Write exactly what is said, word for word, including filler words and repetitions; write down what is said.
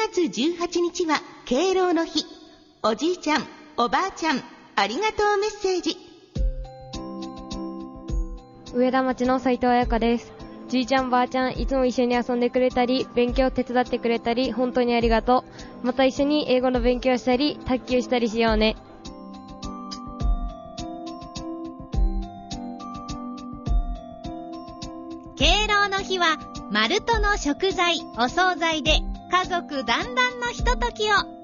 がつじゅうはちにちは敬老の日。おじいちゃん、おばあちゃん、ありがとうメッセージ。 上田町の斉藤彩香です。じいちゃんばあちゃん、いつも一緒に遊んでくれたり、勉強手伝ってくれたり、本当にありがとう。また一緒に英語の勉強したり、卓球したりしようね。 敬老の日は、マルトの食材、お惣菜で家族団らんのひとときを